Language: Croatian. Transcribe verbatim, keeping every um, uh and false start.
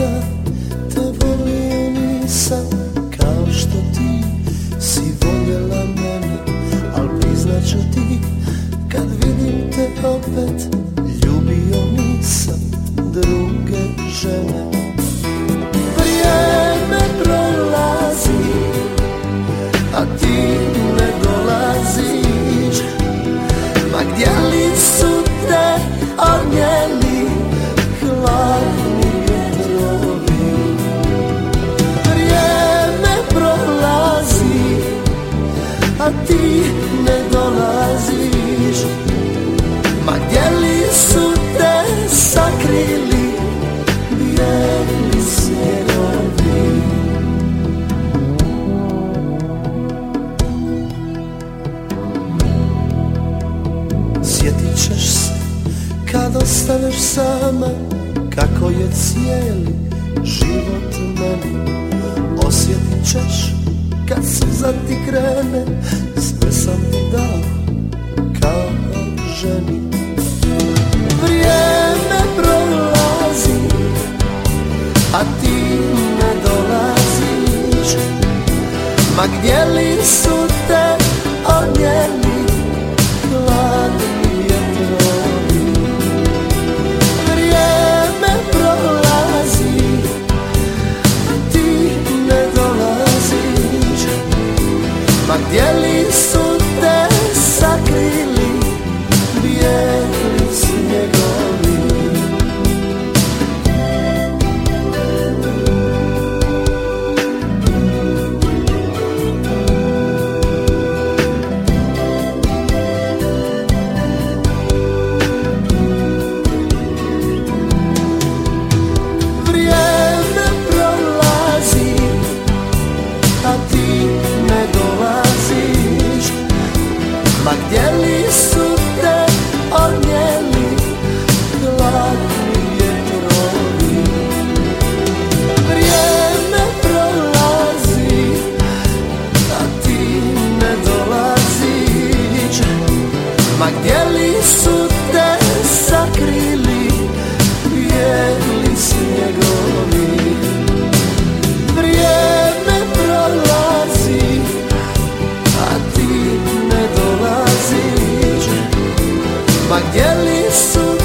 nikada te volio nisam kao što ti si voljela mene, al priznaću ti kad vidim te opet ljubio nisam druge žene. Vrijeme prolazi, a ti ne dolaziš, ma gdje li su te odnijeli hladni vjetrovi? Vrijeme prolazi, a ti ne dolaziš, ma gdje li su te sakrili bijeli snjegovi? Sjetit ćeš se kad ostaneš sama kako je cijeli život meni. Osjetit ćeš kad suza ti krene, sve sam ti dao kao ženi. Vrijeme prolazi, a ti ne dolaziš, ma gdje li su te odnijeli hladni vjetrovi? Vrijeme prolazi, a ti ne dolaziš, ma gdje li su te sakrili bijeli snjegovi? Vrijeme prolazi, a ti ne dolaziš, ma gdje li su te odnijeli hladni vjetrovi? Vrijeme prolazi, a ti ne dolaziš, ma gdje li su te sakrili bijeli snjegovi? Vrijeme prolazi, a ti ne dolaziš, ma gdje li su